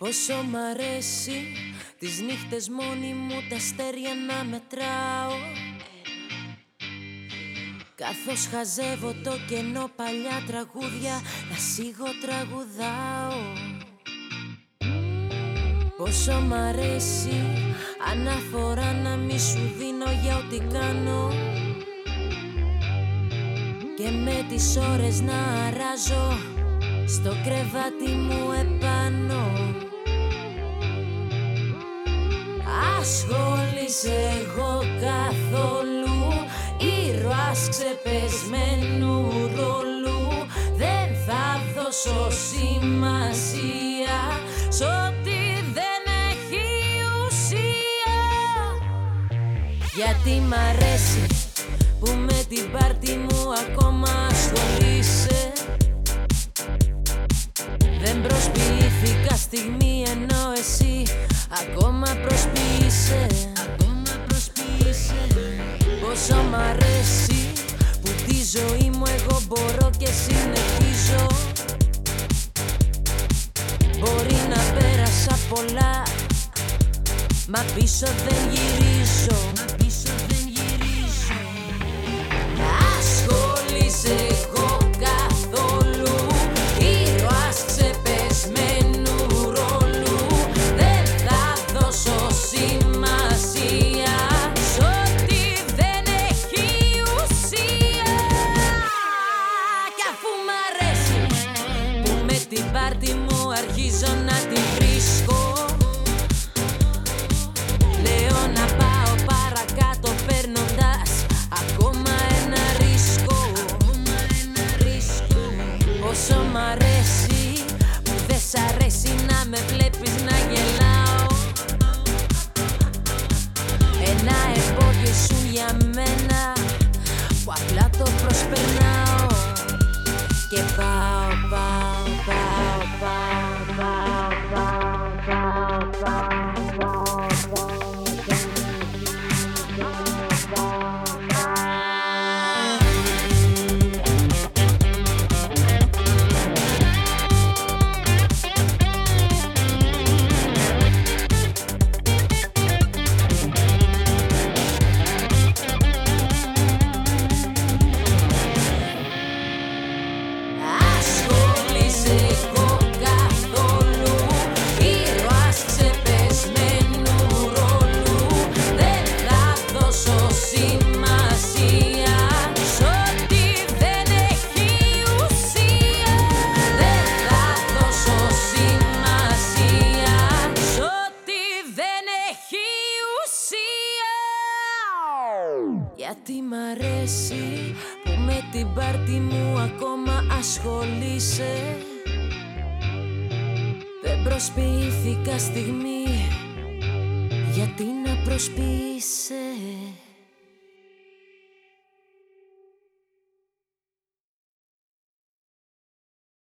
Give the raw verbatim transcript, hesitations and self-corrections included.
Πόσο μ' αρέσει τις νύχτες μόνη μου τα αστέρια να μετράω, καθώς χαζεύω το κενό παλιά τραγούδια να σιγοτραγουδάω. Πόσο μ' αρέσει αναφορά να μη σου δίνω για ό,τι κάνω και με τις ώρες να αράζω στο κρεβάτι μου επάνω. Ασχολείσαι εγώ καθόλου, ήρωας ξεπεσμένου ρόλου. Δεν θα δώσω σημασία σ' ό,τι δεν έχει ουσία. Γιατί μ' αρέσει που με την πάρτι μου ακόμα ασχολείσαι. Δεν προσποιήθηκα στιγμή ενώ εσύ ακόμα προσποιείσαι. Ακόμα προσποιείσαι. Πόσο μ' αρέσει που τη ζωή μου εγώ μπορώ και συνεχίζω. Μπορεί να πέρασα πολλά, μα πίσω δεν γυρίζω. Μα πίσω δεν γυρίζω. Ασχολείσαι εγώ καθόλου, ήρωας ξεπεσμένου ρόλου. Δεν θα δώσω σημασία σ' ό,τι δεν έχει ουσία. Κι αφού μ' αρέσει που με την πάρτι μου αρχίζω να την βρίσκω, λέω να πάω παρακάτω παίρνοντας ακόμα ένα ρίσκο. Πόσο μ' αρέσει που δεν σ' αρέσει να με βλέπεις να γελάω. Ένα εμπόδιο ήσουν για μένα που απλά το προσπερνάω. Και πάω, πάω, πάω, πάω, πάω, πάω, πάω, πάω, γιατί μ' αρέσει που με την πάρτι μου ακόμα ασχολείσαι. Δεν προσποιήθηκα στιγμή, γιατί να προσποιείσαι.